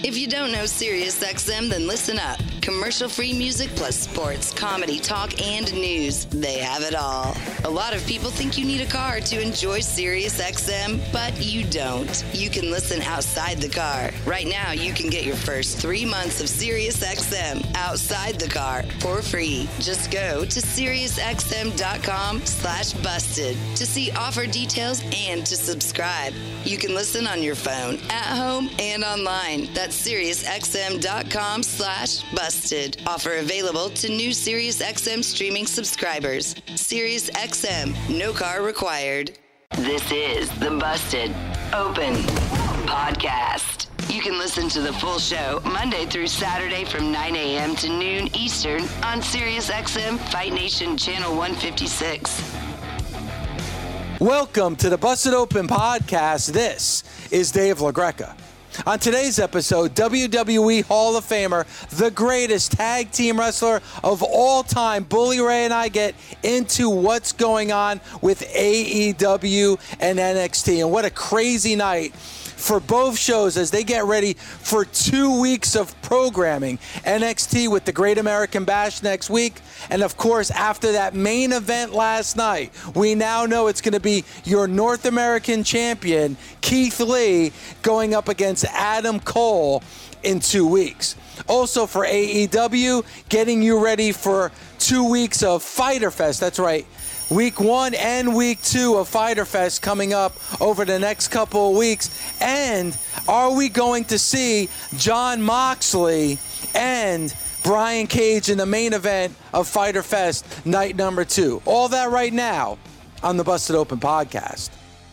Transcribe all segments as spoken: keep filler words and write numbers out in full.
If you don't know SiriusXM, then listen up. Commercial-free music plus sports, comedy, talk, and news. They have it all. A lot of people think you need a car to enjoy SiriusXM, but you don't. You can listen outside the car. Right now, you can get your first three months of SiriusXM outside the car for free. Just go to SiriusXM.com slash busted to see offer details and to subscribe. You can listen on your phone, at home, and online. That's SiriusXM.com slash busted. Offer available to new SiriusXM streaming subscribers. SiriusXM, no car required. This is the Busted Open Podcast. You can listen to the full show Monday through Saturday from nine a.m. to noon Eastern on SiriusXM Fight Nation Channel one fifty-six. Welcome to the Busted Open Podcast. This is Dave LaGreca. On today's episode, W W E Hall of Famer, the greatest tag team wrestler of all time, Bully Ray, and I get into what's going on with A E W and N X T. And what a crazy night for both shows as they get ready for two weeks of programming. N X T with the Great American Bash next week. And of course, after that main event last night, we now know it's going to be your North American champion, Keith Lee, going up against Adam Cole in two weeks. Also for A E W, getting you ready for two weeks of Fyter Fest. That's right. Week one and week two of Fyter Fest coming up over the next couple of weeks. And are we going to see Jon Moxley and Brian Cage in the main event of Fyter Fest night number two? All that right now on the Busted Open Podcast.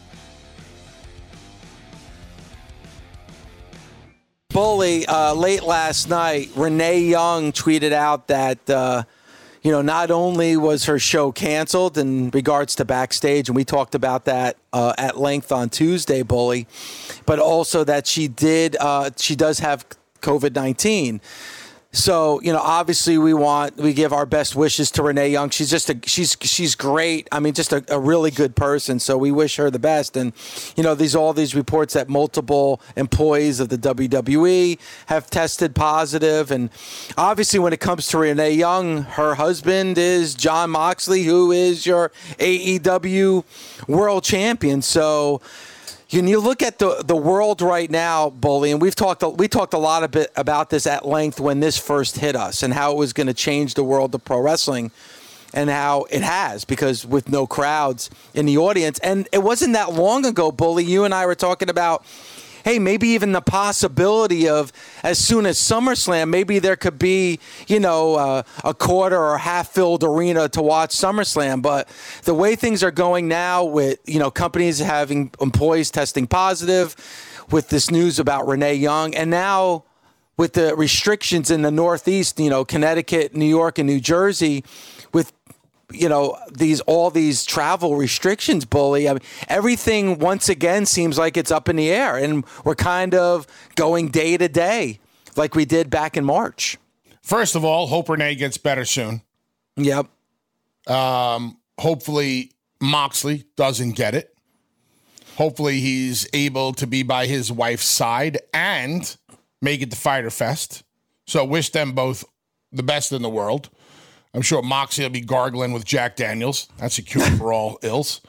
Bully, uh, late last night, Renee Young tweeted out that uh, you know, not only was her show canceled in regards to Backstage, and we talked about that uh, at length on Tuesday, Bully, but also that she did, uh, she does have COVID nineteen. So, you know, obviously we want, we give our best wishes to Renee Young. She's just a, she's, she's great. I mean, just a, a really good person. So we wish her the best. And, you know, these, all these reports that multiple employees of the W W E have tested positive. And obviously when it comes to Renee Young, her husband is Jon Moxley, who is your A E W world champion. So, when you look at the, the world right now, Bully, and we've talked we talked a lot of bit about this at length when this first hit us and how it was going to change the world of pro wrestling, and how it has, because with no crowds in the audience. And it wasn't that long ago, Bully, you and I were talking about, hey, maybe even the possibility of as soon as SummerSlam, maybe there could be, you know, uh, a quarter or half-filled arena to watch SummerSlam. But the way things are going now with, you know, companies having employees testing positive, with this news about Renee Young, and now with the restrictions in the Northeast, you know, Connecticut, New York, and New Jersey, with you know, these all these travel restrictions, Bully. I mean, everything once again seems like it's up in the air, and we're kind of going day to day like we did back in March. First of all, hope Renee gets better soon. Yep. Um, hopefully Moxley doesn't get it. Hopefully he's able to be by his wife's side and make it to Fyter Fest. So wish them both the best in the world. I'm sure Moxley will be gargling with Jack Daniels. That's a cure for all ills.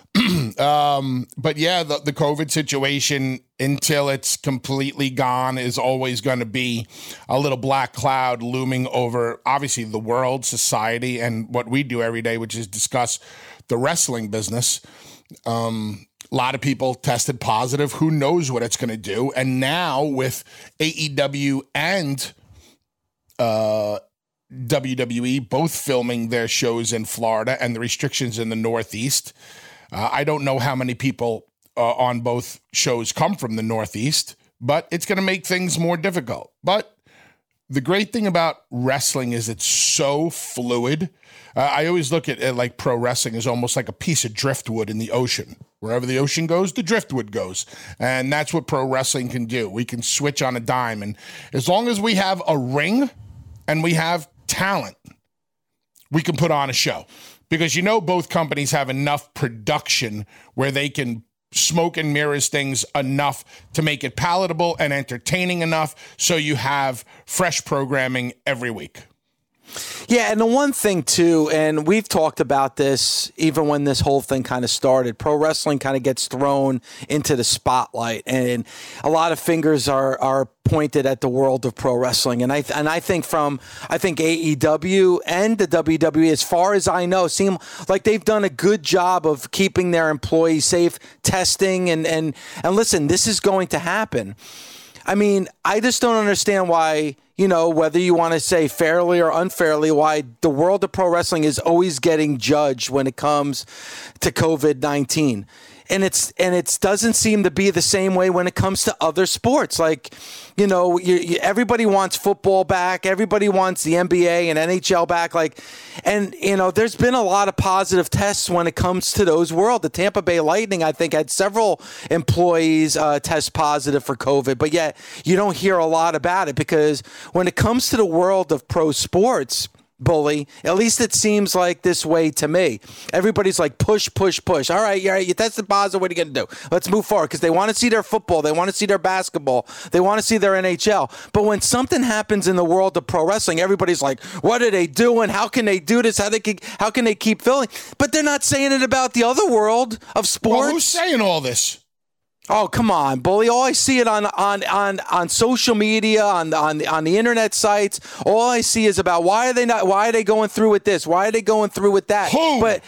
um, but yeah, the, the COVID situation, until it's completely gone, is always going to be a little black cloud looming over, obviously, the world, society, and what we do every day, which is discuss the wrestling business. Um, a lot of people tested positive. Who knows what it's going to do? And now with A E W and uh W W E both filming their shows in Florida and the restrictions in the Northeast. Uh, I don't know how many people uh, on both shows come from the Northeast, but it's going to make things more difficult. But the great thing about wrestling is it's so fluid. Uh, I always look at it like pro wrestling is almost like a piece of driftwood in the ocean. Wherever the ocean goes, the driftwood goes. And that's what pro wrestling can do. We can switch on a dime. And as long as we have a ring and we have talent, we can put on a show, because you know both companies have enough production where they can smoke and mirrors things enough to make it palatable and entertaining enough so you have fresh programming every week. Yeah, and the one thing, too, and we've talked about this even when this whole thing kind of started, pro wrestling kind of gets thrown into the spotlight, and a lot of fingers are are pointed at the world of pro wrestling. And I and I think from, I think A E W and the W W E, as far as I know, seem like they've done a good job of keeping their employees safe, testing, and, and, and listen, this is going to happen. I mean, I just don't understand why, you know, whether you want to say fairly or unfairly, why the world of pro wrestling is always getting judged when it comes to COVID nineteen. And it's and it doesn't seem to be the same way when it comes to other sports. Like, you know, you, you, everybody wants football back. Everybody wants the N B A and N H L back. Like, and, you know, there's been a lot of positive tests when it comes to those world. The Tampa Bay Lightning, I think, had several employees uh, test positive for COVID. But yet you don't hear a lot about it because when it comes to the world of pro sports, Bully, at least it seems like this way to me. Everybody's like, push, push, push. All right, yeah, you tested positive. What are you going to do? Let's move forward because they want to see their football. They want to see their basketball. They want to see their N H L. But when something happens in the world of pro wrestling, everybody's like, what are they doing? How can they do this? How, they can, how can they keep filling? But they're not saying it about the other world of sports. Well, who's saying all this? Oh, come on, Bully. All I see it on on on, on social media, on the, on the on the internet sites. All I see is about why are they not why are they going through with this? Why are they going through with that? Who? But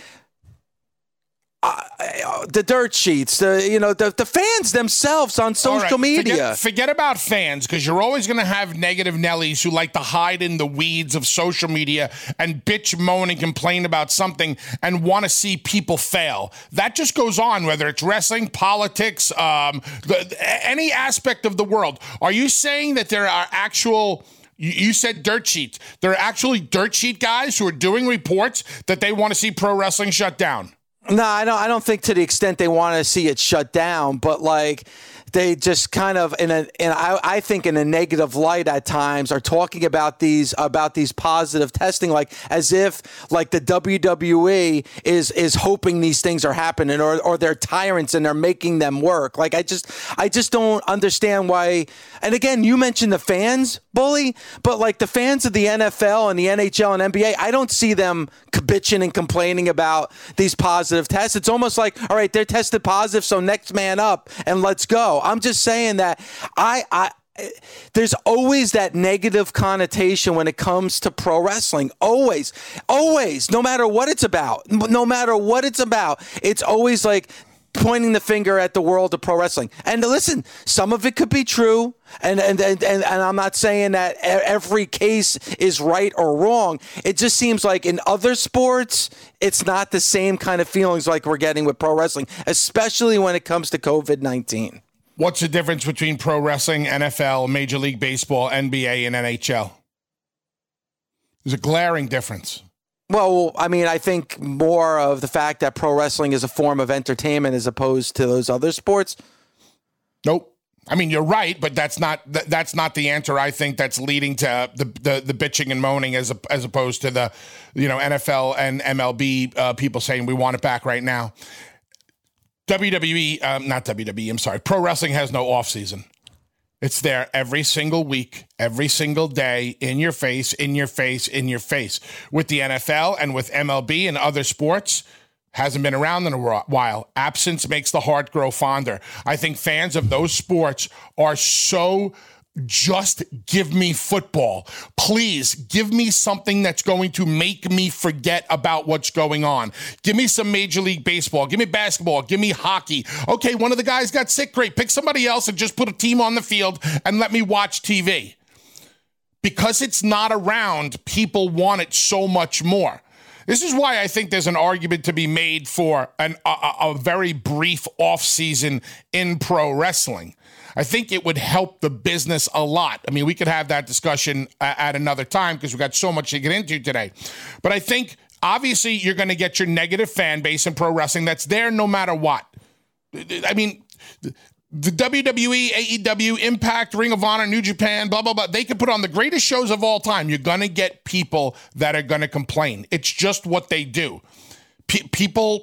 Uh, the dirt sheets, the you know the, the fans themselves on social right, media. Forget, forget about fans, because you're always going to have negative Nellies who like to hide in the weeds of social media and bitch, moan, and complain about something and want to see people fail. That just goes on, whether it's wrestling, politics, um, the, any aspect of the world. Are you saying that there are actual... You said dirt sheets. There are actually dirt sheet guys who are doing reports that they want to see pro wrestling shut down? No, I don't. I don't think to the extent they want to see it shut down, but like they just kind of in a, and I, I think in a negative light at times are talking about these about these positive testing, like as if like the W W E is is hoping these things are happening, or or they're tyrants and they're making them work. Like I just I just don't understand why. And again, you mentioned the fans, Bully, but like the fans of the N F L and the N H L and N B A, I don't see them bitching and complaining about these positive tests. It's almost like, all right, they're tested positive, so next man up and let's go. I'm just saying that I, I there's always that negative connotation when it comes to pro wrestling. Always, always, no matter what it's about, no matter what it's about, it's always like pointing the finger at the world of pro wrestling. And listen, some of it could be true, and and, and and I'm not saying that every case is right or wrong. It just seems like in other sports, it's not the same kind of feelings like we're getting with pro wrestling, especially when it comes to COVID nineteen. What's the difference between pro wrestling, N F L, Major League Baseball, N B A, and N H L? There's a glaring difference. Well, I mean, I think more of the fact that pro wrestling is a form of entertainment as opposed to those other sports. Nope. I mean, you're right, but that's not th- that's not the answer. I think that's leading to the the, the bitching and moaning as a, as opposed to the, you know, N F L and M L B uh, people saying we want it back right now. W W E, um, not W W E. I'm sorry. Pro wrestling has no off season. It's there every single week, every single day, in your face, in your face, in your face. With the N F L and with M L B and other sports, hasn't been around in a while. Absence makes the heart grow fonder. I think fans of those sports are so just give me football. Please give me something that's going to make me forget about what's going on. Give me some Major League Baseball. Give me basketball. Give me hockey. Okay, one of the guys got sick. Great. Pick somebody else and just put a team on the field and let me watch T V. Because it's not around, people want it so much more. This is why I think there's an argument to be made for an, a, a very brief offseason in pro wrestling. I think it would help the business a lot. I mean, we could have that discussion at another time because we've got so much to get into today. But I think, obviously, you're going to get your negative fan base in pro wrestling that's there no matter what. I mean, the W W E, A E W, Impact, Ring of Honor, New Japan, blah, blah, blah. They could put on the greatest shows of all time. You're going to get people that are going to complain. It's just what they do. P- people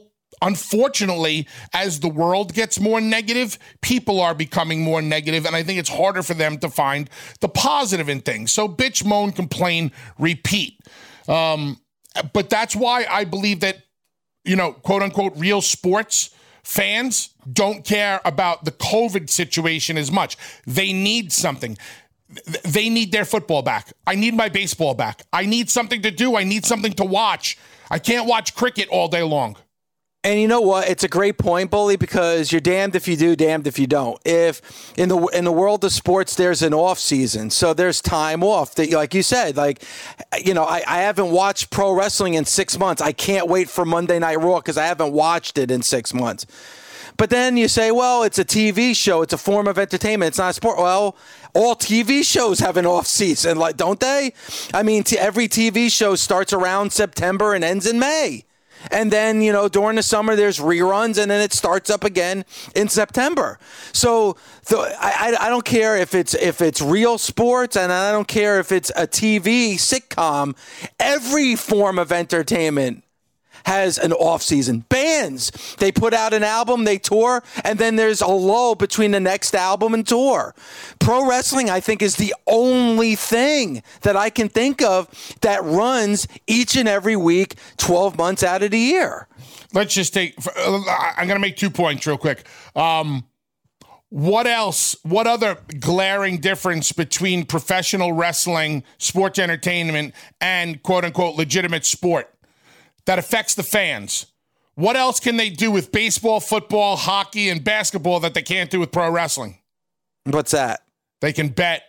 unfortunately, as the world gets more negative, people are becoming more negative, and I think it's harder for them to find the positive in things. So bitch, moan, complain, repeat. Um, but that's why I believe that, you know, quote unquote, real sports fans don't care about the COVID situation as much. They need something. They need their football back. I need my baseball back. I need something to do. I need something to watch. I can't watch cricket all day long. And you know what? It's a great point, Bully, because you're damned if you do, damned if you don't. If in the in the world of sports, there's an off season, so there's time off. That, like you said, like you know, I, I haven't watched pro wrestling in six months. I can't wait for Monday Night Raw because I haven't watched it in six months. But then you say, well, it's a T V show. It's a form of entertainment. It's not a sport. Well, all T V shows have an off season, like don't they? I mean, t- every T V show starts around September and ends in May. And then, you know, during the summer, there's reruns, and then it starts up again in September. So the, I, I don't care if it's if it's real sports, and I don't care if it's a T V sitcom. Every form of entertainment has an off-season. Bands, they put out an album, they tour, and then there's a lull between the next album and tour. Pro wrestling, I think, is the only thing that I can think of that runs each and every week, twelve months out of the year. Let's just take, I'm going to make two points real quick. Um, what else, what other glaring difference between professional wrestling, sports entertainment, and quote-unquote legitimate sport that affects the fans? What else can they do with baseball, football, hockey, and basketball that they can't do with pro wrestling? What's that? They can bet.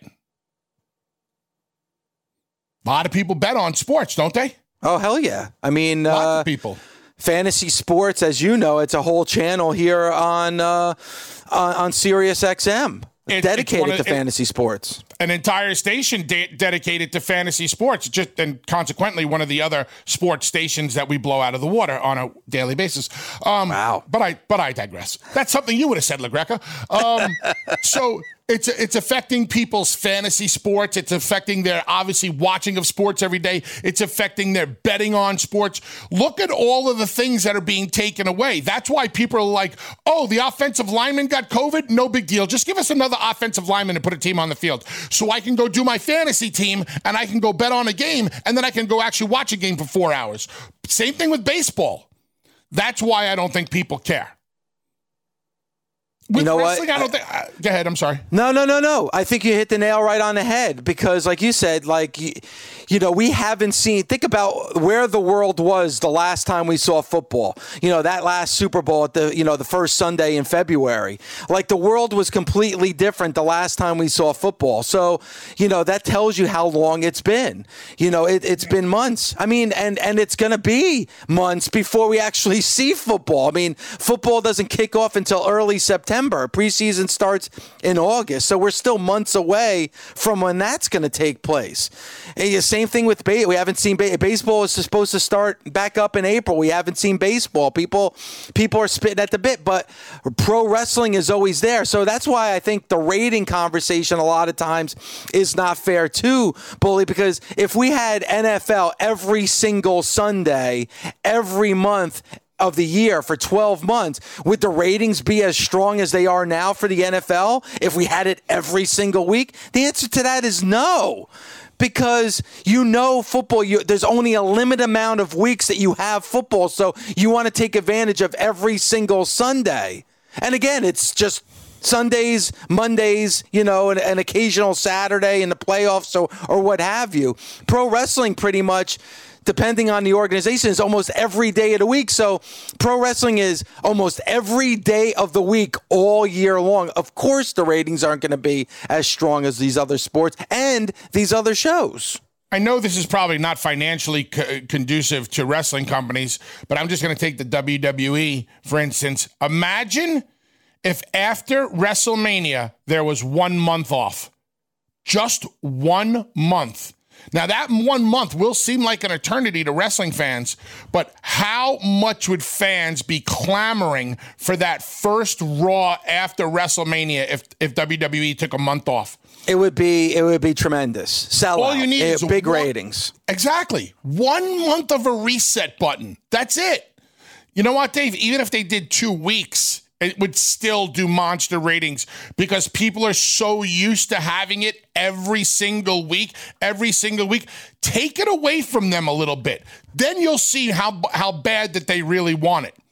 A lot of people bet on sports, don't they? Oh, hell yeah. I mean, Lots uh, of people. Fantasy sports, as you know, it's a whole channel here on uh, on, on Sirius X M. It, dedicated of, to it, fantasy sports. An entire station de- dedicated to fantasy sports, just and consequently one of the other sports stations that we blow out of the water on a daily basis. Um, wow! But I but I digress. That's something you would have said, LaGreca. Um, so it's it's affecting people's fantasy sports. It's affecting their obviously watching of sports every day. It's affecting their betting on sports. Look at all of the things that are being taken away. That's why people are like, oh, the offensive lineman got COVID? No big deal. Just give us another offensive lineman and put a team on the field so I can go do my fantasy team and I can go bet on a game and then I can go actually watch a game for four hours. Same thing with baseball. That's why I don't think people care. With you know wrestling, what? I don't think. Uh, go ahead. I'm sorry. No, no, no, no. I think you hit the nail right on the head because, like you said, like you, you know, we haven't seen. Think about where the world was the last time we saw football. You know, that last Super Bowl at the you know the first Sunday in February. Like the world was completely different the last time we saw football. So you know that tells you how long it's been. You know, it, it's been months. I mean, and and it's gonna be months before we actually see football. I mean, football doesn't kick off until early September. Preseason starts in August, so we're still months away from when that's going to take place. And the same thing with baseball. We haven't seen ba- baseball is supposed to start back up in April. We haven't seen baseball. People, people are spitting at the bit, but pro wrestling is always there. So that's why I think the rating conversation a lot of times is not fair too, Bully. Because if we had N F L every single Sunday, every month of the year for twelve months, would the ratings be as strong as they are now for the N F L if we had it every single week? The answer to that is no. Because you know football, you, there's only a limited amount of weeks that you have football, so you want to take advantage of every single Sunday. And again, it's just Sundays, Mondays, you know, an, an occasional Saturday in the playoffs or, or what have you. Pro wrestling pretty much, depending on the organization, is almost every day of the week. So pro wrestling is almost every day of the week all year long. Of course, the ratings aren't going to be as strong as these other sports and these other shows. I know this is probably not financially co- conducive to wrestling companies, but I'm just going to take the W W E, for instance. Imagine if after WrestleMania, there was one month off. Just one month. Now, that one month will seem like an eternity to wrestling fans, but how much would fans be clamoring for that first Raw after WrestleMania if, if W W E took a month off? It would be it would be tremendous. Sell All you need it, is big one, ratings. Exactly. One month of a reset button. That's it. You know what, Dave? Even if they did two weeks, it would still do monster ratings because people are so used to having it every single week, every single week. Take it away from them a little bit. Then you'll see how how bad that they really want it.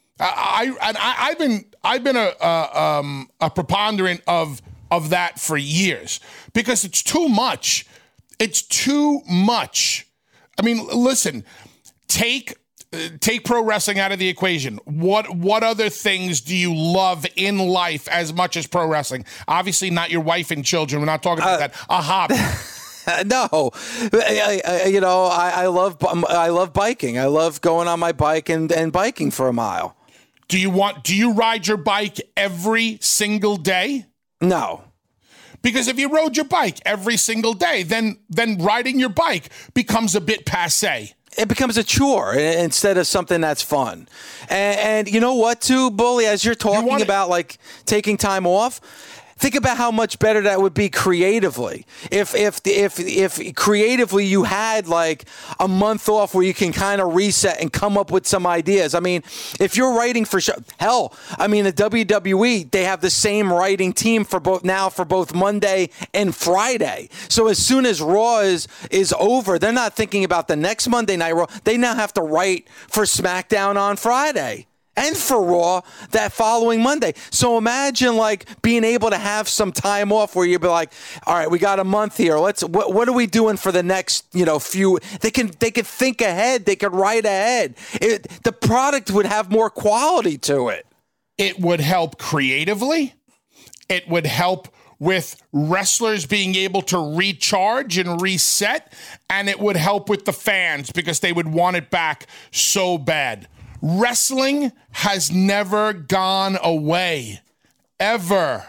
I, I, I I've been I've been a a, um, a preponderant of of that for years because it's too much. It's too much. I mean, listen, take. Take pro wrestling out of the equation. What what other things do you love in life as much as pro wrestling? Obviously not your wife and children. We're not talking about uh, that. A hobby. No, I, I, you know, I, I love I love biking. I love going on my bike and, and biking for a mile. Do you want? Do you ride your bike every single day? No. Because if you rode your bike every single day, then then riding your bike becomes a bit passé. It becomes a chore instead of something that's fun. And, and you know what, too, Bully, as you're talking you about, like, taking time off, think about how much better that would be creatively. If if if if creatively you had like a month off where you can kind of reset and come up with some ideas. I mean, if you're writing for show, hell, I mean the W W E, they have the same writing team for both now for both Monday and Friday. So as soon as Raw is is over, they're not thinking about the next Monday Night Raw. They now have to write for SmackDown on Friday. And for Raw that following Monday. So imagine like being able to have some time off where you'd be like, all right, we got a month here. Let's what, what are we doing for the next, you know, few? They can they could think ahead. They could write ahead. It, the product would have more quality to it. It would help creatively. It would help with wrestlers being able to recharge and reset. And it would help with the fans because they would want it back so bad. Wrestling has never gone away, ever.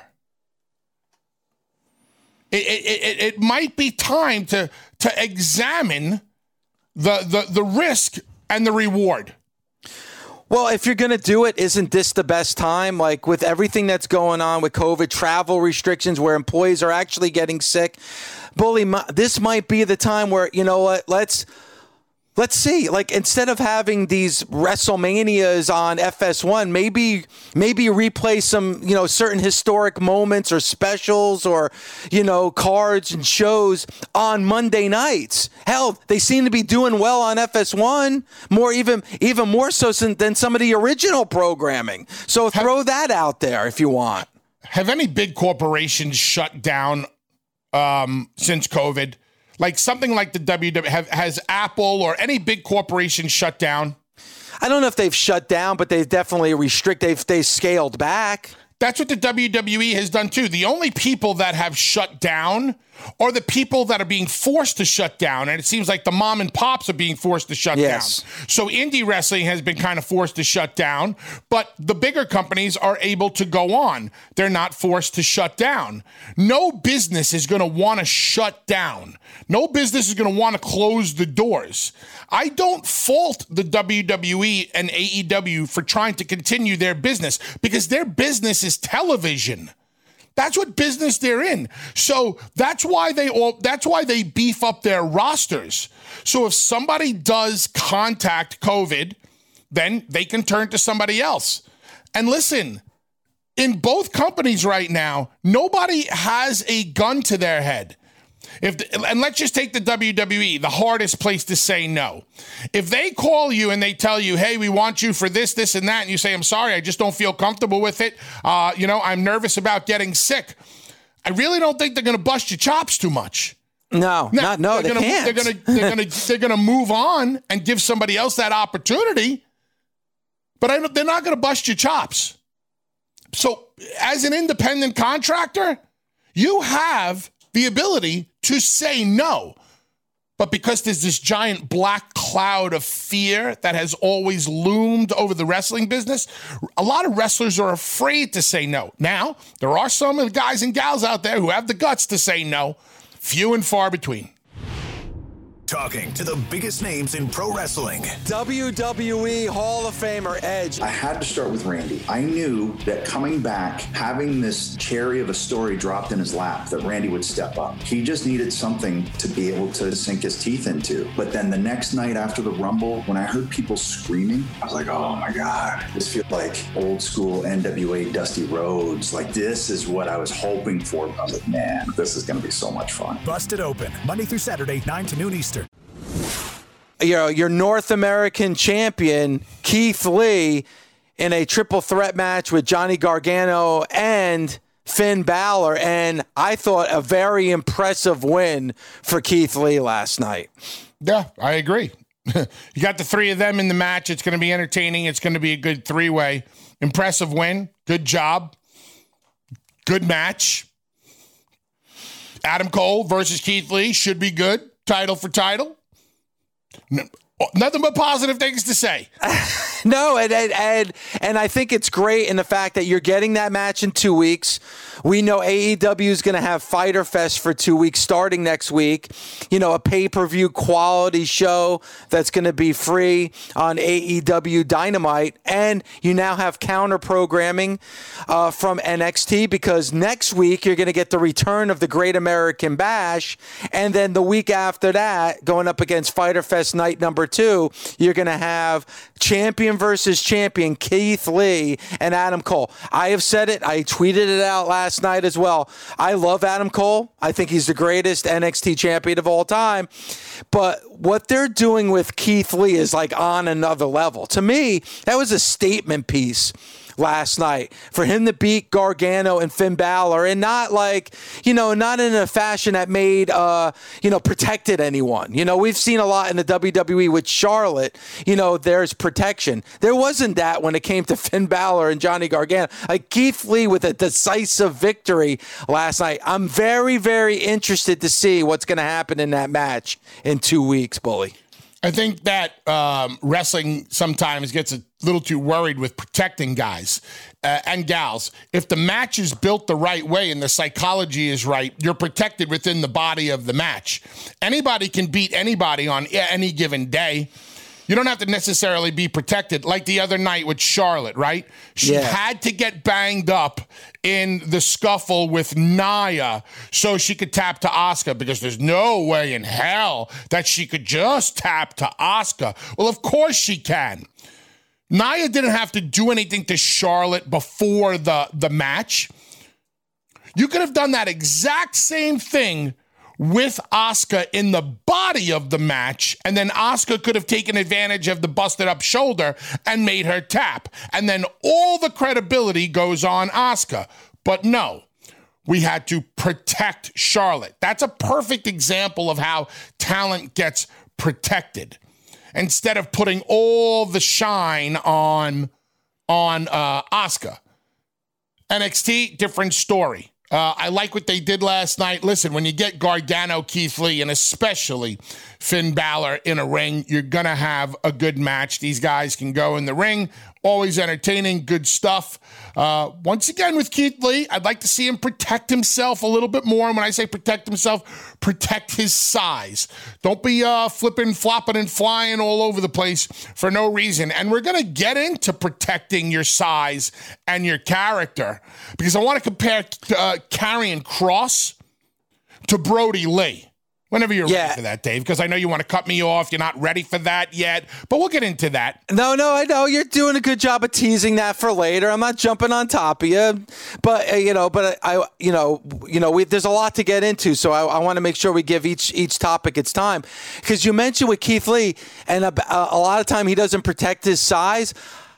It, it, it, it might be time to, to examine the, the, the risk and the reward. Well, if you're going to do it, isn't this the best time? Like with everything that's going on with COVID, travel restrictions where employees are actually getting sick. Bully, this might be the time where, you know what, let's... Let's see, like instead of having these WrestleManias on F S one, maybe maybe replay some, you know, certain historic moments or specials or, you know, cards and shows on Monday nights. Hell, they seem to be doing well on F S one, more even even more so than some of the original programming. So throw have, that out there if you want. Have any big corporations shut down um, since COVID? Like something like the W W E, have, has Apple or any big corporation shut down? I don't know if they've shut down, but they've definitely restricted. They've, they've scaled back. That's what the W W E has done too. The only people that have shut down are the people that are being forced to shut down. And it seems like the mom and pops are being forced to shut yes. down. So indie wrestling has been kind of forced to shut down, but the bigger companies are able to go on. They're not forced to shut down. No business is going to want to shut down. No business is going to want to close the doors. I don't fault the W W E and A E W for trying to continue their business because their business is television. That's what business they're in. So that's why they all, that's why they beef up their rosters. So if somebody does contact COVID, then they can turn to somebody else. And listen, in both companies right now, nobody has a gun to their head. If the, and let's just take the W W E, the hardest place to say no. If they call you and they tell you, hey, we want you for this, this, and that, and you say, I'm sorry, I just don't feel comfortable with it. Uh, you know, I'm nervous about getting sick. I really don't think they're going to bust your chops too much. No, now, not, no, they're they gonna, can't. They're going to they're going to they're going to move on and give somebody else that opportunity. But I, they're not going to bust your chops. So as an independent contractor, you have the ability to say no. But because there's this giant black cloud of fear that has always loomed over the wrestling business, a lot of wrestlers are afraid to say no. Now, there are some of the guys and gals out there who have the guts to say no, few and far between. Talking to the biggest names in pro wrestling. W W E Hall of Famer Edge. I had to start with Randy. I knew that coming back, having this cherry of a story dropped in his lap, that Randy would step up. He just needed something to be able to sink his teeth into. But then the next night after the Rumble, when I heard people screaming, I was like, oh my God, this feels like old school N W A Dusty Rhodes. Like, this is what I was hoping for. I was like, man, this is going to be so much fun. Busted Open, Monday through Saturday, nine to noon Eastern. You know, your North American champion, Keith Lee, in a triple threat match with Johnny Gargano and Finn Balor, and I thought a very impressive win for Keith Lee last night. Yeah, I agree. You got the three of them in the match. It's going to be entertaining. It's going to be a good three-way. Impressive win. Good job. Good match. Adam Cole versus Keith Lee should be good. Title for title. No, nothing but positive things to say. No, and, and and and I think it's great in the fact that you're getting that match in two weeks. We know A E W is going to have Fyter Fest for two weeks starting next week. You know, a pay-per-view quality show that's going to be free on A E W Dynamite. And you now have counter-programming uh, from N X T because next week you're going to get the return of the Great American Bash. And then the week after that, going up against Fyter Fest night number two, you're going to have champion versus champion Keith Lee and Adam Cole. I have said it. I tweeted it out last night as well. I love Adam Cole. I think he's the greatest N X T champion of all time. But what they're doing with Keith Lee is like on another level. To me, that was a statement piece last night for him to beat Gargano and Finn Balor, and not like, you know, not in a fashion that made, uh, you know, protected anyone. You know, we've seen a lot in the W W E with Charlotte, you know, there's protection. There wasn't that when it came to Finn Balor and Johnny Gargano. Like Keith Lee with a decisive victory last night. I'm very, very interested to see what's going to happen in that match in two weeks, Bully. I think that um, wrestling sometimes gets a little too worried with protecting guys uh, and gals. If the match is built the right way and the psychology is right, you're protected within the body of the match. Anybody can beat anybody on any given day. You don't have to necessarily be protected like the other night with Charlotte, right? She yeah. had to get banged up in the scuffle with Nia so she could tap to Asuka, because there's no way in hell that she could just tap to Asuka. Well, of course she can. Nia didn't have to do anything to Charlotte before the, the match. You could have done that exact same thing with Asuka in the body of the match, and then Asuka could have taken advantage of the busted up shoulder and made her tap. And then all the credibility goes on Asuka. But no, we had to protect Charlotte. That's a perfect example of how talent gets protected. Instead of putting all the shine on, on uh, Asuka. N X T, different story. Uh, I like what they did last night. Listen, when you get Gargano, Keith Lee, and especially Finn Balor in a ring, you're going to have a good match. These guys can go in the ring. Always entertaining, good stuff. Uh, once again, with Keith Lee, I'd like to see him protect himself a little bit more. And when I say protect himself, protect his size. Don't be uh, flipping, flopping, and flying all over the place for no reason. And we're going to get into protecting your size and your character, because I want to compare uh, Karrion Kross to Brody Lee. Whenever you're yeah. ready for that, Dave, because I know you want to cut me off. You're not ready for that yet, but we'll get into that. No, no, I know you're doing a good job of teasing that for later. I'm not jumping on top of you, but uh, you know, but I, you know, you know, we, there's a lot to get into, so I, I want to make sure we give each each topic its time, because you mentioned with Keith Lee, and a, a lot of time he doesn't protect his size.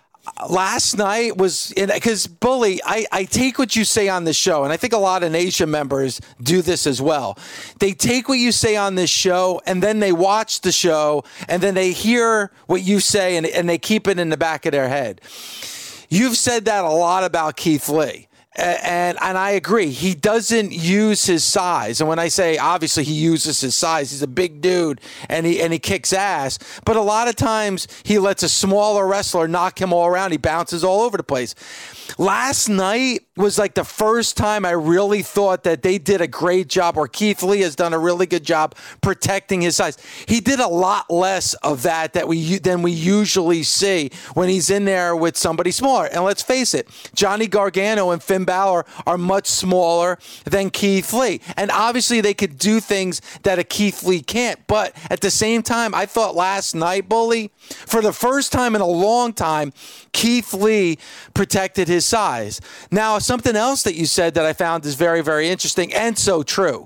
Last night was because Bully, I, I take what you say on this show, and I think a lot of Nation members do this as well. They take what you say on this show, and then they watch the show, and then they hear what you say, and, and they keep it in the back of their head. You've said that a lot about Keith Lee. And and I agree. He doesn't use his size. And when I say obviously he uses his size, he's a big dude and he and he kicks ass. But a lot of times he lets a smaller wrestler knock him all around. He bounces all over the place. Last night was like the first time I really thought that they did a great job, or Keith Lee has done a really good job protecting his size. He did a lot less of that that we than we usually see when he's in there with somebody smaller. And let's face it, Johnny Gargano and Finn Balor are much smaller than Keith Lee. And obviously they could do things that a Keith Lee can't. But at the same time, I thought last night, Bully, for the first time in a long time, Keith Lee protected his size. Now, something else that you said that I found is very, very interesting and so true.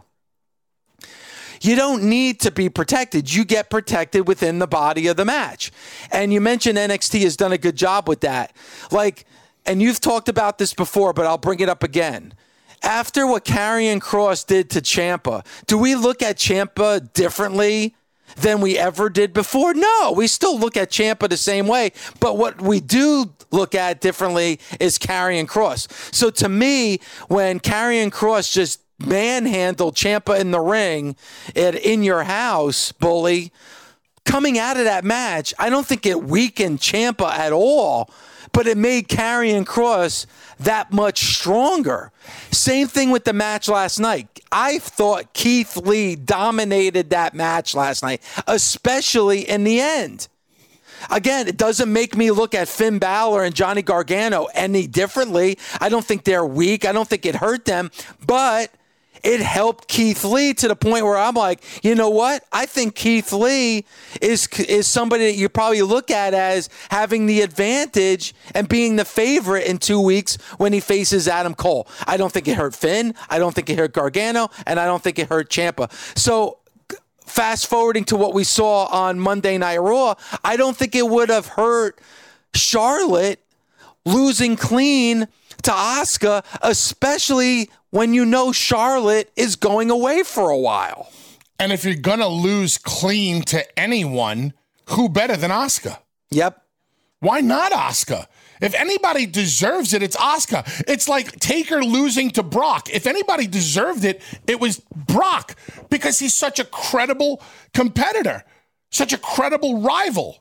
You don't need to be protected. You get protected within the body of the match. And you mentioned N X T has done a good job with that. Like, and you've talked about this before, but I'll bring it up again. After what Karrion Kross did to Ciampa, do we look at Ciampa differently than we ever did before? No, we still look at Ciampa the same way. But what we do look at differently is Karrion Kross. So to me, when Karrion Kross just manhandled Ciampa in the ring at In Your House, Bully, coming out of that match, I don't think it weakened Ciampa at all, but it made Karrion Kross that much stronger. Same thing with the match last night. I thought Keith Lee dominated that match last night, especially in the end. Again, it doesn't make me look at Finn Balor and Johnny Gargano any differently. I don't think they're weak. I don't think it hurt them, but it helped Keith Lee to the point where I'm like, you know what? I think Keith Lee is is somebody that you probably look at as having the advantage and being the favorite in two weeks when he faces Adam Cole. I don't think it hurt Finn. I don't think it hurt Gargano. And I don't think it hurt Ciampa. So fast forwarding to what we saw on Monday Night Raw, I don't think it would have hurt Charlotte losing clean to Asuka, especially when you know Charlotte is going away for a while. And if you're going to lose clean to anyone, who better than Asuka? Yep. Why not Asuka? If anybody deserves it, it's Asuka. It's like Taker losing to Brock. If anybody deserved it, it was Brock, because he's such a credible competitor, such a credible rival.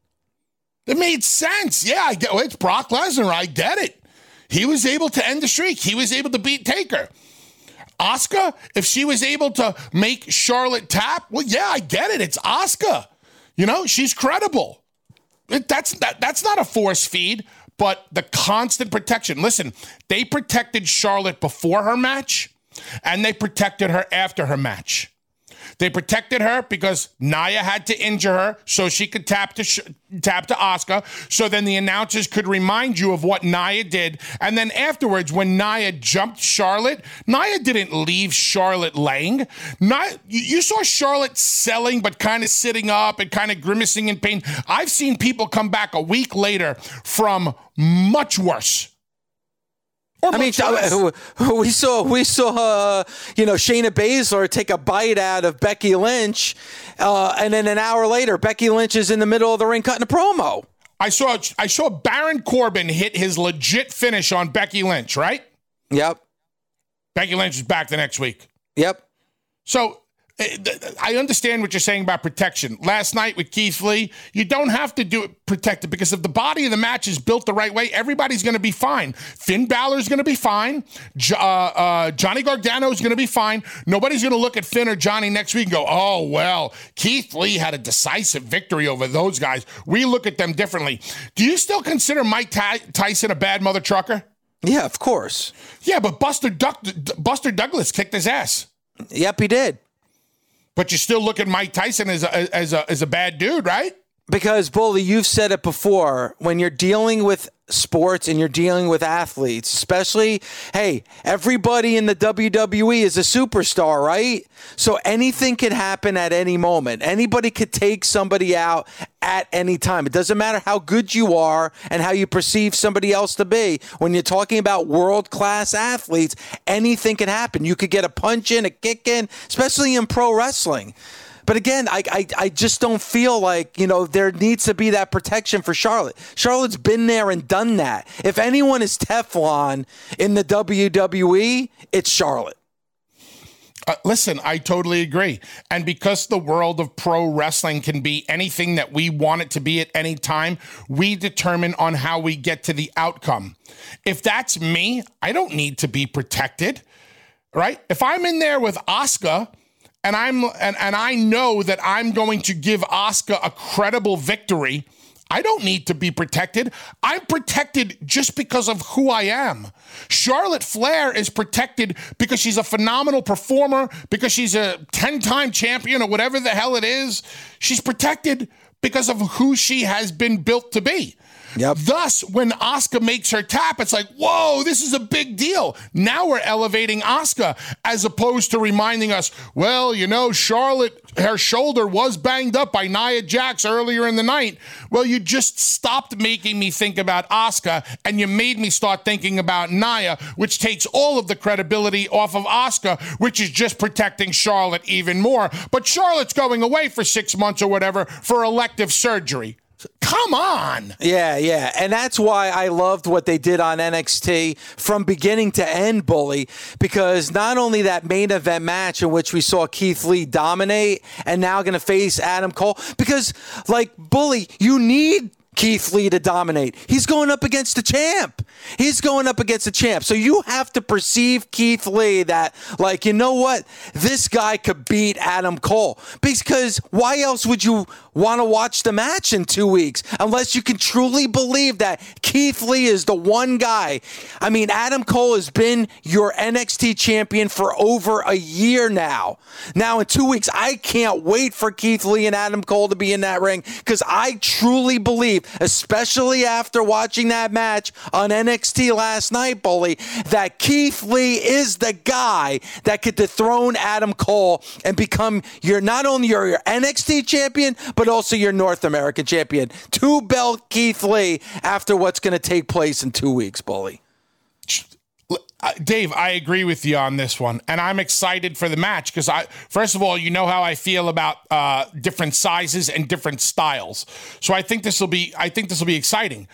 It made sense. Yeah, I get, well, it's Brock Lesnar. I get it. He was able to end the streak. He was able to beat Taker. Asuka, if she was able to make Charlotte tap, well, yeah, I get it. It's Asuka. You know, she's credible. It, that's that, that's not a force feed, but the constant protection. Listen, they protected Charlotte before her match, and they protected her after her match. They protected her because Nia had to injure her so she could tap to sh- tap to Asuka. So then the announcers could remind you of what Nia did. And then afterwards, when Nia jumped Charlotte, Nia didn't leave Charlotte laying. Nia, you saw Charlotte selling, but kind of sitting up and kind of grimacing in pain. I've seen people come back a week later from much worse. I mean, we saw we saw uh, you know, Shayna Baszler take a bite out of Becky Lynch, uh, and then an hour later, Becky Lynch is in the middle of the ring cutting a promo. I saw I saw Baron Corbin hit his legit finish on Becky Lynch, right? Yep. Becky Lynch is back the next week. Yep. So I understand what you're saying about protection. Last night with Keith Lee, you don't have to do it protected, because if the body of the match is built the right way, everybody's going to be fine. Finn Balor's going to be fine. Uh, uh, Johnny Gargano is going to be fine. Nobody's going to look at Finn or Johnny next week and go, oh, well, Keith Lee had a decisive victory over those guys. We look at them differently. Do you still consider Mike Ty- Tyson a bad mother trucker? Yeah, of course. Yeah, but Buster, Duck- Buster Douglas kicked his ass. Yep, he did. But you still look at Mike Tyson as a, as a, as a bad dude, right? Because, Bully, you've said it before, when you're dealing with sports and you're dealing with athletes, especially, hey, everybody in the W W E is a superstar, right? So anything can happen at any moment. Anybody could take somebody out at any time. It doesn't matter how good you are and how you perceive somebody else to be. When you're talking about world-class athletes, anything can happen. You could get a punch in, a kick in, especially in pro wrestling. But again, I, I I just don't feel like, you know, there needs to be that protection for Charlotte. Charlotte's been there and done that. If anyone is Teflon in the W W E, it's Charlotte. Uh, listen, I totally agree. And because the world of pro wrestling can be anything that we want it to be at any time, we determine on how we get to the outcome. If that's me, I don't need to be protected, right? If I'm in there with Asuka and I'm and, and I know that I'm going to give Asuka a credible victory, I don't need to be protected. I'm protected just because of who I am. Charlotte Flair is protected because she's a phenomenal performer, because she's a ten-time champion or whatever the hell it is. She's protected because of who she has been built to be. Yep. Thus, when Asuka makes her tap, it's like, whoa, this is a big deal. Now we're elevating Asuka as opposed to reminding us, well, you know, Charlotte, her shoulder was banged up by Nia Jax earlier in the night. Well, you just stopped making me think about Asuka and you made me start thinking about Nia, which takes all of the credibility off of Asuka, which is just protecting Charlotte even more. But Charlotte's going away for six months or whatever for elective surgery. Come on. Yeah, yeah. And that's why I loved what they did on N X T from beginning to end, Bully, because not only that main event match in which we saw Keith Lee dominate and now going to face Adam Cole, because, like, Bully, you need Keith Lee to dominate. He's going up against the champ. He's going up against the champ. So you have to perceive Keith Lee that, like, you know what? This guy could beat Adam Cole. Because why else would you want to watch the match in two weeks unless you can truly believe that Keith Lee is the one guy? I mean, Adam Cole has been your N X T champion for over a year now. Now, in two weeks, I can't wait for Keith Lee and Adam Cole to be in that ring because I truly believe, especially after watching that match on N X T last night, Bully, that Keith Lee is the guy that could dethrone Adam Cole and become your not only your, your N X T champion, but also your North American champion. Two belt Keith Lee after what's going to take place in two weeks, Bully. Dave, I agree with you on this one, and I'm excited for the match because I, first of all, you know how I feel about uh, different sizes and different styles. So I think this will be, I think this will be exciting.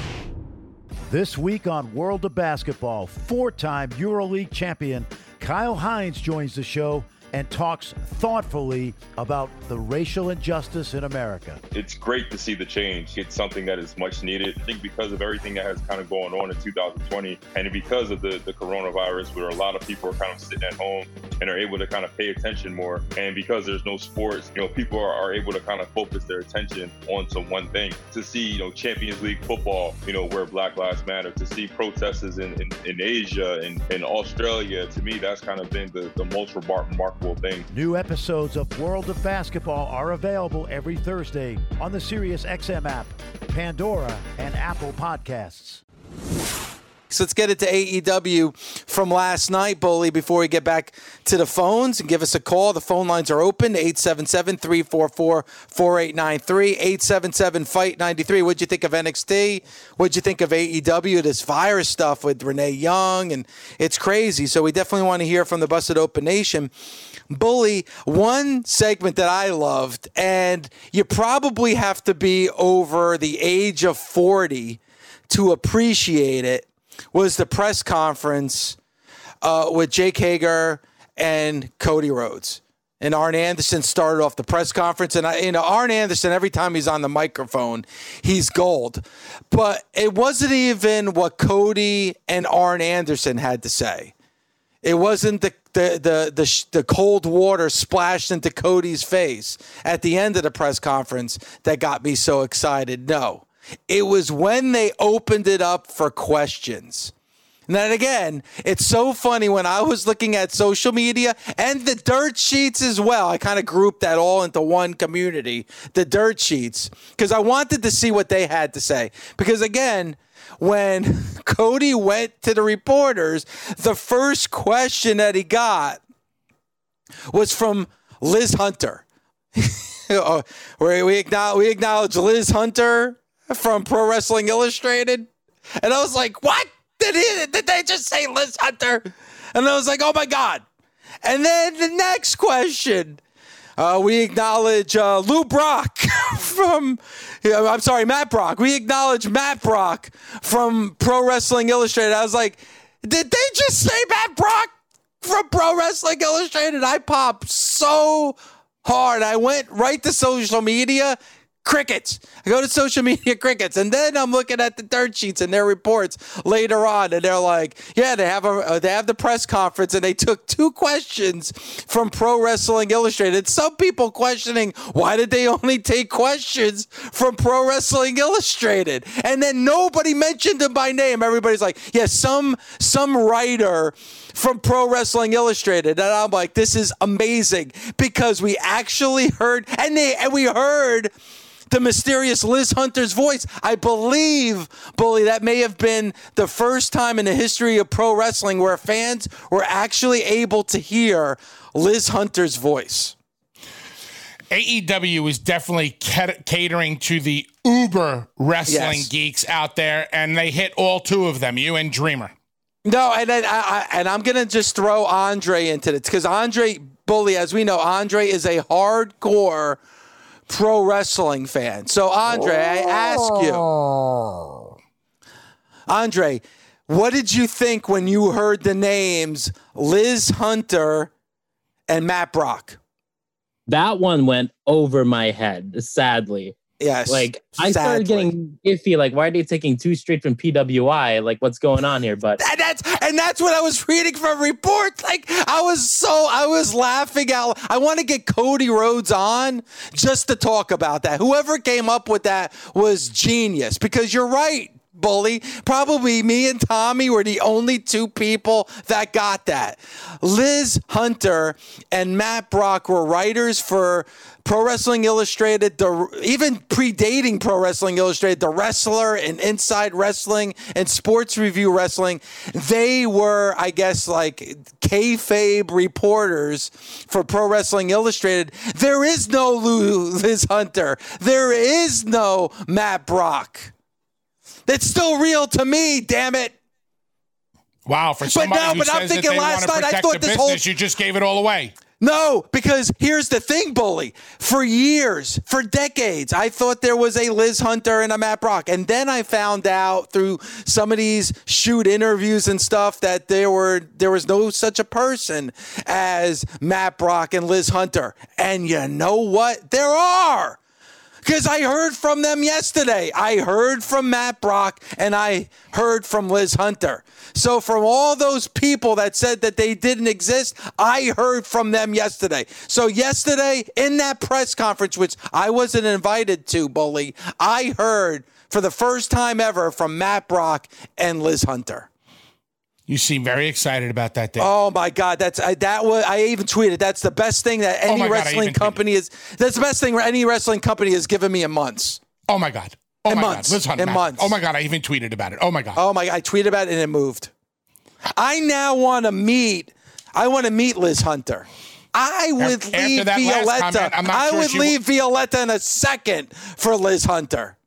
This week on World of Basketball, four-time EuroLeague champion Kyle Hines joins the show and talks thoughtfully about the racial injustice in America. It's great to see the change. It's something that is much needed. I think because of everything that has kind of going on in two thousand twenty and because of the, the coronavirus where a lot of people are kind of sitting at home and are able to kind of pay attention more. And because there's no sports, you know, people are, are able to kind of focus their attention onto one thing. To see, you know, Champions League football, you know, where Black Lives Matter, to see protests in, in, in Asia and in Australia, to me, that's kind of been the, the most remarkable thing. New episodes of World of Basketball are available every Thursday on the Sirius X M app, Pandora, and Apple Podcasts. So let's get into A E W from last night, Bully, before we get back to the phones and give us a call. The phone lines are open, eight seven seven, three four four, four eight nine three, eight seven seven, fight nine three. What'd you think of N X T? What'd you think of A E W, this virus stuff with Renee Young? And it's crazy. So we definitely want to hear from the Busted Open Nation. Bully, one segment that I loved, and you probably have to be over the age of forty to appreciate it, was the press conference uh, with Jake Hager and Cody Rhodes. And Arn Anderson started off the press conference. And, I, you know, Arn Anderson, every time he's on the microphone, he's gold. But it wasn't even what Cody and Arn Anderson had to say. It wasn't the the the the, the cold water splashed into Cody's face at the end of the press conference that got me so excited. No. It was when they opened it up for questions. And then again, it's so funny when I was looking at social media and the dirt sheets as well. I kind of grouped that all into one community, the dirt sheets, because I wanted to see what they had to say. Because again, when Cody went to the reporters, the first question that he got was from Liz Hunter. Where we acknowledge, we acknowledge Liz Hunter from Pro Wrestling Illustrated. And I was like, what? Did he, did they just say Liz Hunter? And I was like, oh my God. And then the next question, uh, we acknowledge uh, Lou Brock from, yeah, I'm sorry, Matt Brock. We acknowledge Matt Brock from Pro Wrestling Illustrated. I was like, did they just say Matt Brock from Pro Wrestling Illustrated. I popped so hard. I went right to social media. Crickets. I go to social media, crickets. And then I'm looking at the dirt sheets and their reports later on. And they're like, yeah, they have a uh, they have the press conference and they took two questions from Pro Wrestling Illustrated. Some people questioning, why did they only take questions from Pro Wrestling Illustrated? And then nobody mentioned them by name. Everybody's like, yeah, some some writer from Pro Wrestling Illustrated. And I'm like, this is amazing because we actually heard, and they and we heard the mysterious Liz Hunter's voice. I believe, Bully, that may have been the first time in the history of pro wrestling where fans were actually able to hear Liz Hunter's voice. A E W is definitely catering to the uber wrestling Yes. geeks out there, and they hit all two of them, you and Dreamer. No, and I, I, and I'm gonna just throw Andre into it because Andre, Bully, as we know, Andre is a hardcore pro wrestling fan. So, Andre, I ask you, Andre, what did you think when you heard the names Liz Hunter and Matt Brock? That one went over my head, sadly. Yes. Like, I started sadly. getting iffy. Like, why are they taking two straight from P W I? Like, what's going on here? But And that's and that's what I was reading from reports. Like I was so I was laughing out. I want to get Cody Rhodes on just to talk about that. Whoever came up with that was genius because you're right, Bully. Probably me and Tommy were the only two people that got that. Liz Hunter and Matt Brock were writers for Pro Wrestling Illustrated, the, even predating Pro Wrestling Illustrated, The Wrestler and Inside Wrestling and Sports Review Wrestling. They were, I guess, like kayfabe reporters for Pro Wrestling Illustrated. There is no Liz Hunter. There is no Matt Brock. It's still real to me, damn it. Wow, for somebody no, who but I'm says that thinking they want last to night, I protect thought the this business, whole- you just gave it all away. No, because here's the thing, Bully. For years, for decades, I thought there was a Liz Hunter and a Matt Brock. And then I found out through some of these shoot interviews and stuff that there were there was no such a person as Matt Brock and Liz Hunter. And you know what? There are. Because I heard from them yesterday. I heard from Matt Brock and I heard from Liz Hunter. So from all those people that said that they didn't exist, I heard from them yesterday. So yesterday in that press conference, which I wasn't invited to, Bully, I heard for the first time ever from Matt Brock and Liz Hunter. You seem very excited about that day. Oh my God, that's I, that was I even tweeted. That's the best thing that any oh wrestling God, company is. That's the best thing any wrestling company has given me in months. Oh my God. Oh in my months. God. Liz Hunter. In months. Oh my God, I even tweeted about it. Oh my God. Oh my God, I tweeted about it and it moved. I now want to meet. I want to meet Liz Hunter. I would After leave that last Violetta. comment, I'm not I sure would she leave Violetta in a second for Liz Hunter.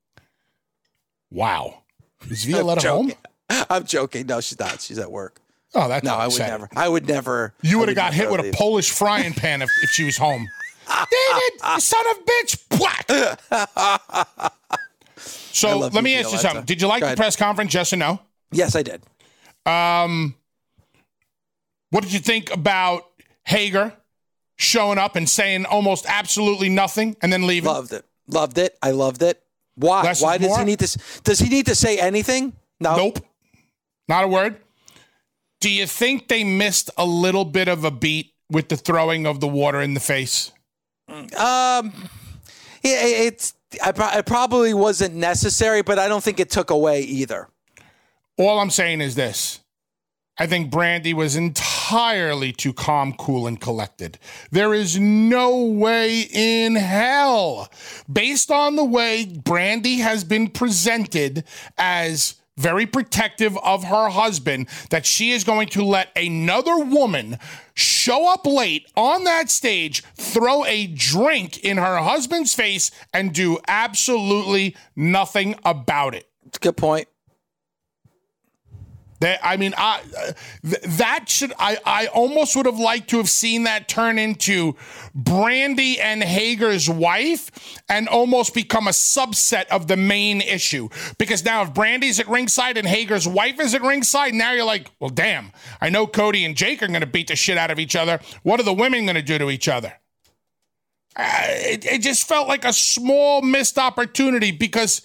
Wow. Is Violetta home? I'm joking. No, she's not. She's at work. Oh, that's no. I would sad. never. I would never. You would have would got hit with leave. a Polish frying pan if, if she was home. David, you son of a bitch! Whack. So let me ask you something. Did you like the press conference? Yes or no? Yes, I did. Um, what did you think about Hager showing up and saying almost absolutely nothing and then leaving? Loved it. Loved it. I loved it. Why? Less Why is does more? he need to? Does he need to say anything? No. Nope. Not a word. Do you think they missed a little bit of a beat with the throwing of the water in the face? Um, it, it's I, pro- it probably wasn't necessary, but I don't think it took away either. All I'm saying is this. I think Brandy was entirely too calm, cool, and collected. There is no way in hell, based on the way Brandy has been presented as very protective of her husband, that she is going to let another woman show up late on that stage, throw a drink in her husband's face, and do absolutely nothing about it. Good point. That, I mean, I th- that should I, I almost would have liked to have seen that turn into Brandi and Hager's wife and almost become a subset of the main issue. Because now if Brandi's at ringside and Hager's wife is at ringside, now you're like, well, damn, I know Cody and Jake are going to beat the shit out of each other. What are the women going to do to each other? Uh, it, it just felt like a small missed opportunity because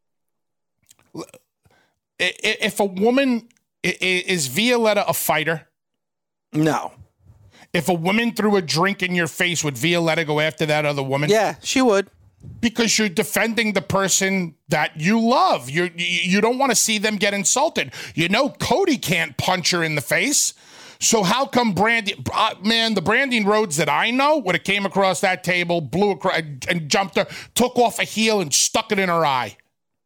if a woman... Is Violetta a fighter? No. If a woman threw a drink in your face, would Violetta go after that other woman? Yeah, she would. Because you're defending the person that you love. You're, you you don't want to see them get insulted. You know Cody can't punch her in the face. So how come Brandi... Uh, man, the Brandi Rhodes that I know would have came across that table, blew across, and jumped her, took off a heel and stuck it in her eye.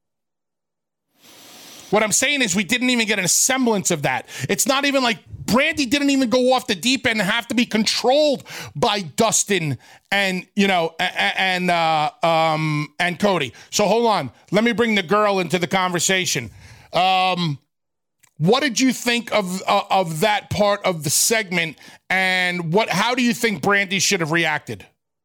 What I'm saying is we didn't even get a semblance of that. It's not even like Brandi didn't even go off the deep end and have to be controlled by Dustin and, you know, and uh, um, and Cody. So hold on. Let me bring the girl into the conversation. Um, what did you think of uh, of that part of the segment, and what? How do you think Brandi should have reacted?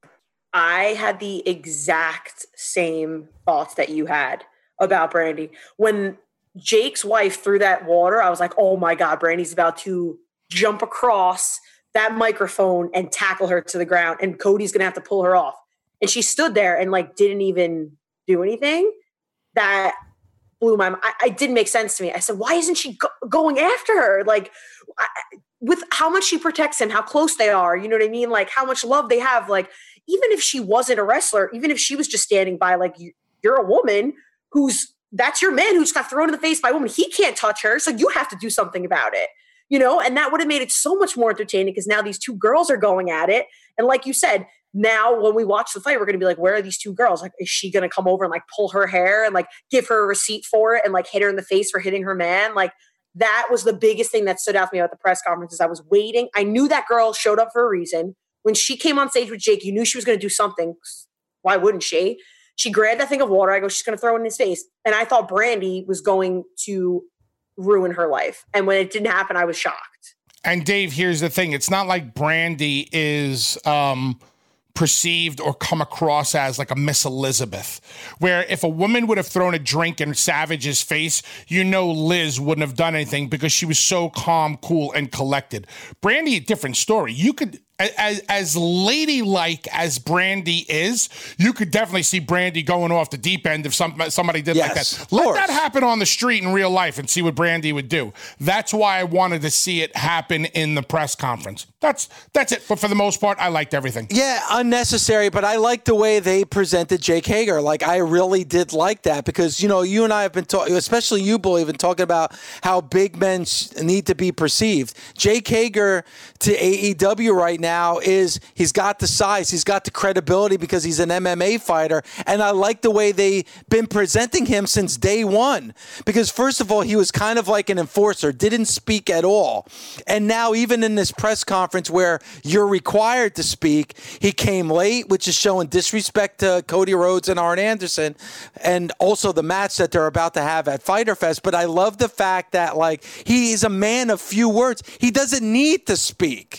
I had the exact same thoughts that you had about Brandi. When Jake's wife threw that water, I was like, oh my God, Brandi's about to jump across that microphone and tackle her to the ground, and Cody's going to have to pull her off. And she stood there and like didn't even do anything. That blew my mind. I, it didn't make sense to me. I said, why isn't she go- going after her? Like I, with how much she protects him, how close they are, you know what I mean? Like how much love they have. Like even if she wasn't a wrestler, even if she was just standing by, like you, you're a woman who's, that's your man who just got thrown in the face by a woman. He can't touch her, so you have to do something about it, you know? And that would have made it so much more entertaining because now these two girls are going at it. And like you said, now when we watch the fight, we're going to be like, where are these two girls? Like, is she going to come over and like pull her hair and like give her a receipt for it and like hit her in the face for hitting her man? Like that was the biggest thing that stood out to me about the press conferences. I was waiting. I knew that girl showed up for a reason. When she came on stage with Jake, you knew she was going to do something. Why wouldn't she? She grabbed that thing of water. I go, she's going to throw it in his face. And I thought Brandi was going to ruin her life. And when it didn't happen, I was shocked. And Dave, here's the thing. It's not like Brandi is um, perceived or come across as like a Miss Elizabeth, where if a woman would have thrown a drink in Savage's face, you know Liz wouldn't have done anything because she was so calm, cool, and collected. Brandi, a different story. You could... As, as ladylike as Brandi is, you could definitely see Brandi going off the deep end if some, somebody did yes, like that. Let course. that happen on the street in real life and see what Brandi would do. That's why I wanted to see it happen in the press conference. That's that's it. But for the most part, I liked everything. Yeah, unnecessary, but I like the way they presented Jake Hager. Like, I really did like that because, you know, you and I have been talking, especially you, Bull, even talking about how big men need to be perceived. Jake Hager to A E W right now. now is he's got the size, he's got the credibility because he's an M M A fighter, and I like the way they've been presenting him since day one because first of all, he was kind of like an enforcer, didn't speak at all, and now even in this press conference where you're required to speak, he came late, which is showing disrespect to Cody Rhodes and Arn Anderson, and also the match that they're about to have at Fyter Fest. But I love the fact that like he is a man of few words, he doesn't need to speak.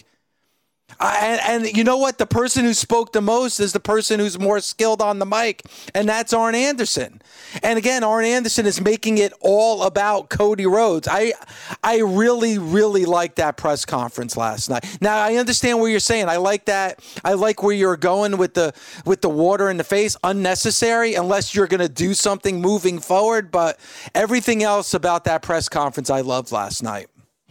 Uh, and, and you know what? The person who spoke the most is the person who's more skilled on the mic, and that's Arn Anderson. And again, Arn Anderson is making it all about Cody Rhodes. I I really, really like that press conference last night. Now, I understand what you're saying. I like that. I like where you're going with the with the water in the face. Unnecessary unless you're going to do something moving forward. But everything else about that press conference I loved last night.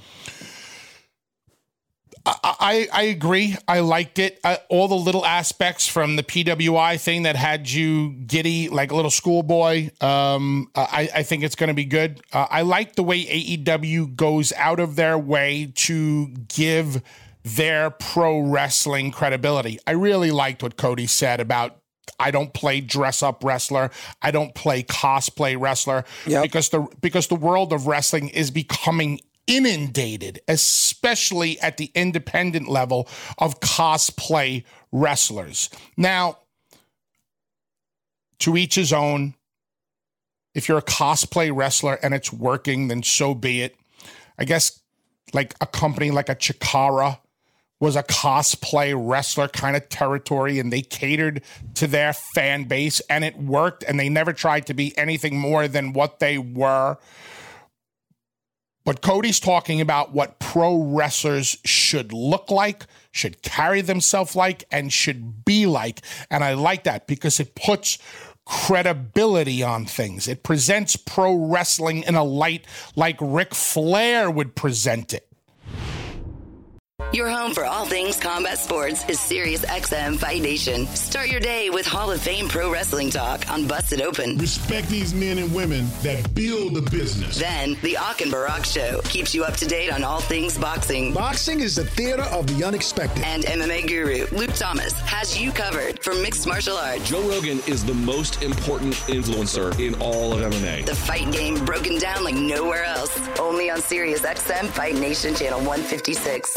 I, I agree. I liked it. I, all the little aspects from the P W I thing that had you giddy like a little schoolboy. Um, I, I think it's going to be good. Uh, I like the way A E W goes out of their way to give their pro wrestling credibility. I really liked what Cody said about I don't play dress up wrestler. I don't play cosplay wrestler yep. because the because the world of wrestling is becoming inundated, especially at the independent level of cosplay wrestlers. Now, to each his own. If you're a cosplay wrestler and it's working, then so be it. I guess, like a company like a Chikara was a cosplay wrestler kind of territory, and they catered to their fan base, and it worked, and they never tried to be anything more than what they were. But Cody's talking about what pro wrestlers should look like, should carry themselves like, and should be like. And I like that because it puts credibility on things. It presents pro wrestling in a light like Ric Flair would present it. Your home for all things combat sports is SiriusXM Fight Nation. Start your day with Hall of Fame Pro Wrestling Talk on Busted Open. Respect these men and women that build the business. Then, the Ak and Barak Show keeps you up to date on all things boxing. Boxing is the theater of the unexpected. And M M A guru Luke Thomas has you covered for mixed martial arts. Joe Rogan is the most important influencer in all of M M A. The fight game broken down like nowhere else. Only on SiriusXM Fight Nation Channel one fifty-six.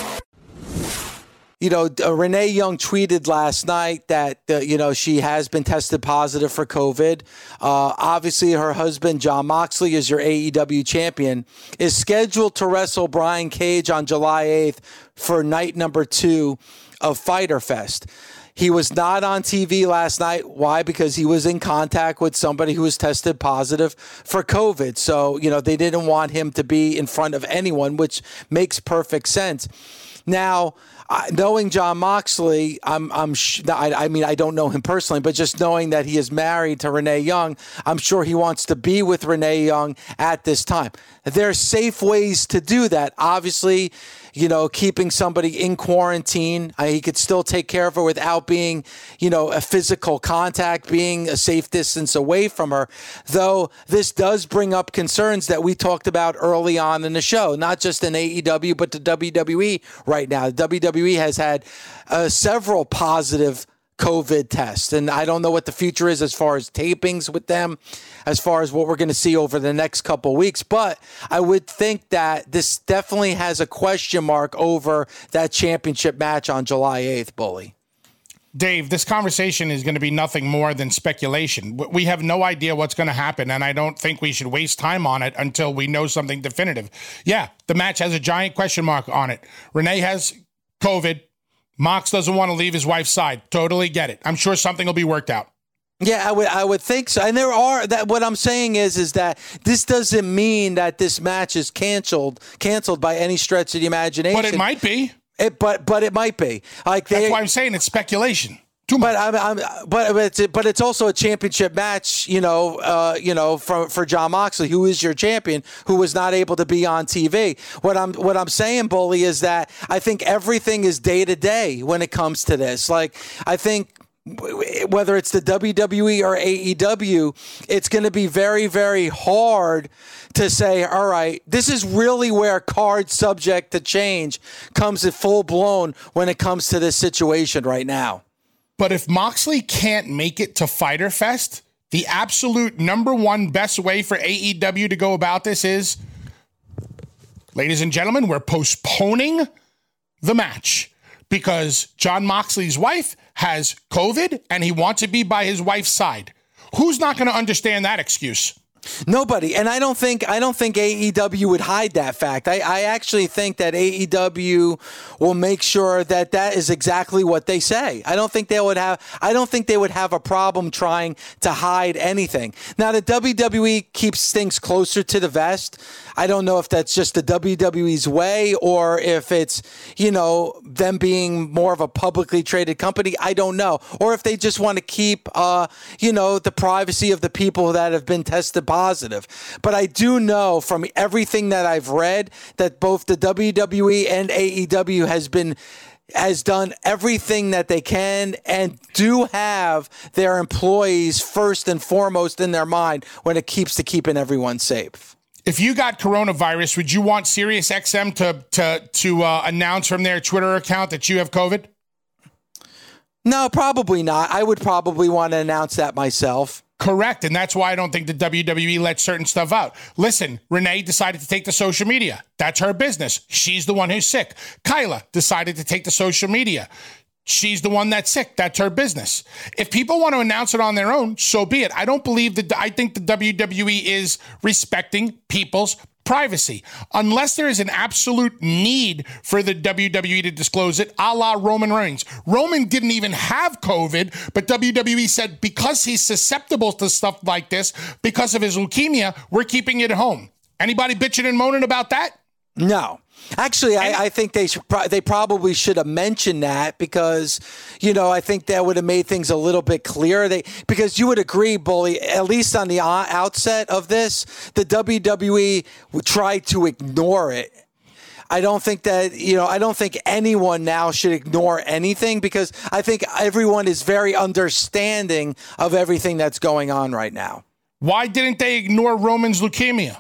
You know, uh, Renee Young tweeted last night that, uh, you know, she has been tested positive for COVID. Uh, obviously, her husband, Jon Moxley, is your A E W champion, is scheduled to wrestle Brian Cage on July eighth for night number two of Fyter Fest. He was not on T V last night. Why? Because he was in contact with somebody who was tested positive for COVID. So, you know, they didn't want him to be in front of anyone, which makes perfect sense. Now, Uh, knowing Jon Moxley, I'm, I'm, sh- I, I mean, I don't know him personally, but just knowing that he is married to Renee Young, I'm sure he wants to be with Renee Young at this time. There are safe ways to do that. Obviously, you know, keeping somebody in quarantine, uh, he could still take care of her without being, you know, a physical contact, being a safe distance away from her. Though this does bring up concerns that we talked about early on in the show, not just in A E W, but the W W E right now. The W W E has had uh, several positive COVID tests, and I don't know what the future is as far as tapings with them, as far as what we're going to see over the next couple of weeks. But I would think that this definitely has a question mark over that championship match on July eighth, Bully. Dave, this conversation is going to be nothing more than speculation. We have no idea what's going to happen, and I don't think we should waste time on it until we know something definitive. Yeah, the match has a giant question mark on it. Renee has COVID. Mox doesn't want to leave his wife's side. Totally get it. I'm sure something will be worked out. Yeah, I would I would think so. And there are that what I'm saying is is that this doesn't mean that this match is canceled canceled by any stretch of the imagination. But it might be. It but but it might be. Like they, That's why I'm saying it's speculation. Too much. But I'm, I'm but it's but it's also a championship match, you know, uh, you know, for for Jon Moxley, who is your champion, who was not able to be on T V. What I'm what I'm saying, Bully, is that I think everything is day to day when it comes to this. Like I think whether it's the W W E or A E W, it's going to be very, very hard to say, all right, this is really where card subject to change comes at full blown when it comes to this situation right now. But if Moxley can't make it to Fyter Fest, the absolute number one best way for A E W to go about this is, ladies and gentlemen, we're postponing the match because Jon Moxley's wife has COVID and he wants to be by his wife's side. Who's not going to understand that excuse? Nobody. And I don't think I don't think A E W would hide that fact. I, I actually think that A E W will make sure that that is exactly what they say. I don't think they would have I don't think they would have a problem trying to hide anything. Now the W W E keeps things closer to the vest. I don't know if that's just the W W E's way or if it's, you know, them being more of a publicly traded company. I don't know. Or if they just want to keep, uh, you know, the privacy of the people that have been tested positive. But I do know from everything that I've read that both the W W E and A E W has been has done everything that they can and do have their employees first and foremost in their mind when it keeps to keeping everyone safe. If you got coronavirus, would you want SiriusXM to to to uh, announce from their Twitter account that you have COVID? No, probably not. I would probably want to announce that myself. Correct, and that's why I don't think the W W E lets certain stuff out. Listen, Renee decided to take to social media. That's her business. She's the one who's sick. Kyla decided to take to social media. She's the one that's sick. That's her business. If people want to announce it on their own, so be it. I don't believe that. I think the W W E is respecting people's privacy. Unless there is an absolute need for the W W E to disclose it, a la Roman Reigns. Roman didn't even have COVID, but W W E said because he's susceptible to stuff like this, because of his leukemia, we're keeping it at home. Anybody bitching and moaning about that? No. Actually, I, I think they should pro- they probably should have mentioned that because, you know, I think that would have made things a little bit clearer. They because you would agree, Bully, at least on the outset of this, the W W E would try to ignore it. I don't think that, you know, I don't think anyone now should ignore anything because I think everyone is very understanding of everything that's going on right now. Why didn't they ignore Roman's leukemia?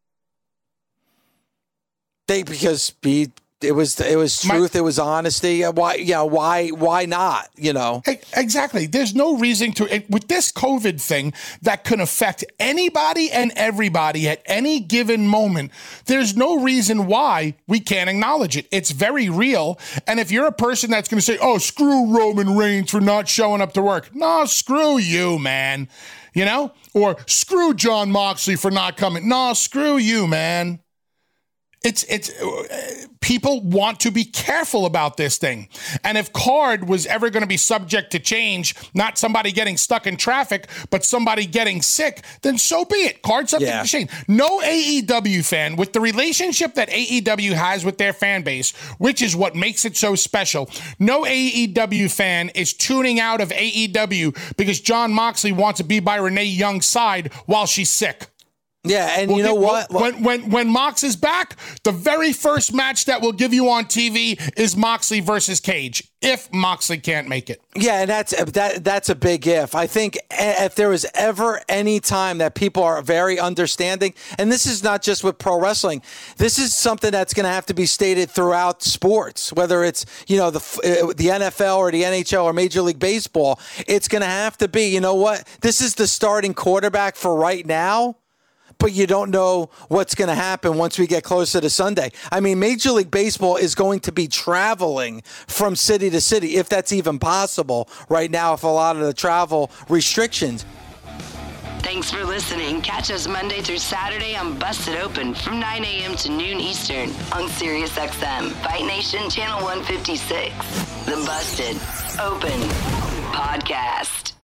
They because he, it was it was truth, My, it was honesty. Why you know, why why not? You know exactly. There's no reason to it, with this COVID thing that can affect anybody and everybody at any given moment. There's no reason why we can't acknowledge it. It's very real. And if you're a person that's going to say, "Oh, screw Roman Reigns for not showing up to work," no, screw you, man. You know, or screw Jon Moxley for not coming. No, screw you, man. It's it's uh, people want to be careful about this thing. And if Card was ever going to be subject to change, not somebody getting stuck in traffic, but somebody getting sick, then so be it. Card subject yeah. to change. No A E W fan, with the relationship that A E W has with their fan base, which is what makes it so special, no A E W fan is tuning out of A E W because Jon Moxley wants to be by Renee Young's side while she's sick. Yeah, and we'll you know get, what? We'll, when when when Mox is back, the very first match that we'll give you on T V is Moxley versus Cage. If Moxley can't make it, yeah, and that's that that's a big if. I think if there was ever any time that people are very understanding, and this is not just with pro wrestling, this is something that's going to have to be stated throughout sports, whether it's you know the the N F L or the N H L or Major League Baseball. It's going to have to be, you know what? This is the starting quarterback for right now. But you don't know what's going to happen once we get closer to Sunday. I mean, Major League Baseball is going to be traveling from city to city, if that's even possible right now, if a lot of the travel restrictions. Thanks for listening. Catch us Monday through Saturday on Busted Open from nine a.m. to noon Eastern on Sirius X M, Fight Nation Channel one fifty-six. The Busted Open Podcast.